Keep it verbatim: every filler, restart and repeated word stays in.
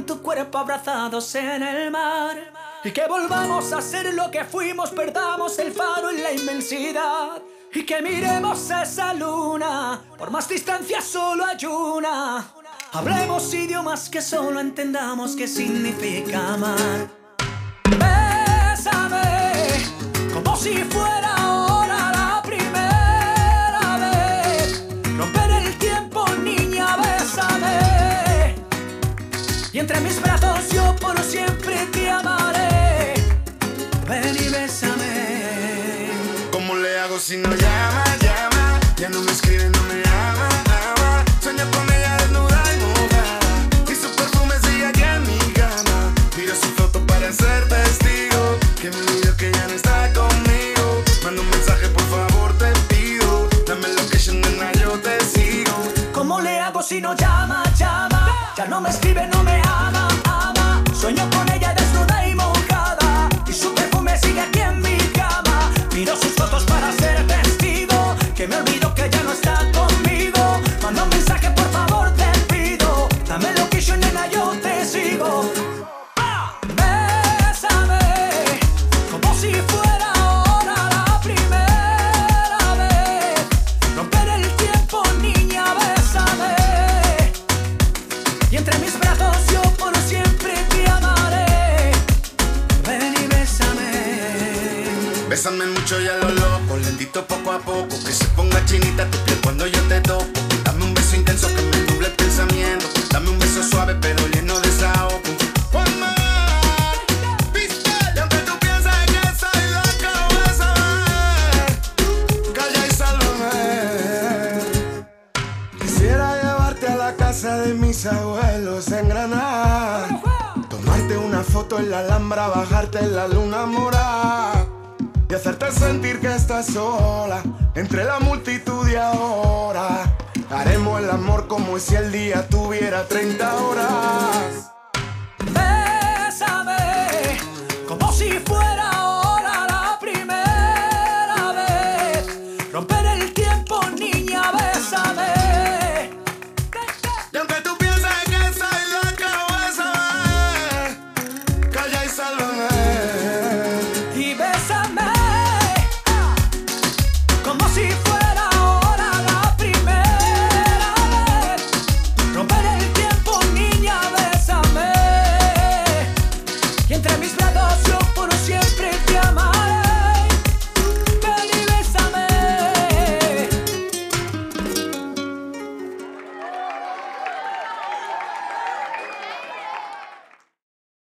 con tu cuerpo abrazados en el mar. Y que volvamos a ser lo que fuimos, perdamos el faro en la inmensidad. Y que miremos esa luna, por más distancia solo hay una. Hablemos idiomas que solo entendamos qué significa amar. Bésame, como si fuera ahora la primera vez. Romper el tiempo, niña, bésame. Y entre mis brazos yo por siempre te amaré. Ven y bésame. ¿Cómo le hago si no llama, llama? Ya no me escribe, no me ama, ama. Sueño con ella desnuda y mojada, y su perfume sigue aquí en mi cama. Miro su foto para ser testigo, que me olvidó que ya no está conmigo. Manda un mensaje, por favor, te pido. Dame location, nena, yo te sigo. ¿Cómo le hago si no llama, llama? Ya no me escribe, no me ama, ama. Sueño con ella desnuda y mojada, y su perfume sigue aquí en mi cama. Miro sus fotos para ser testigo, que me olvido que ya no está conmigo. Manda un mensaje, por favor, te pido. Dame location, nena, yo te sigo. Ah, bésame, como si fuera ahora la primera vez. Romper el tiempo, niña, bésame. Y entre mis brazos yo por siempre te amaré. Ven y bésame. Bésame mucho y a lo loco, lentito poco a poco, que se ponga chinita tu piel cuando yo te toco. Dame un beso intenso que me nuble el pensamiento. Dame un beso suave pero lleno de desahogo. One more, pistol. Y aunque tú piensas que soy loco, bésame. Calla y sálvame. Quisiera llevarte a la casa de mis abuelos en Granada, tomarte una foto en la Alhambra, bajarte en la luna morada y hacerte sentir que estás sola entre la multitud y ahora haremos el amor como si el día tuviera treinta horas.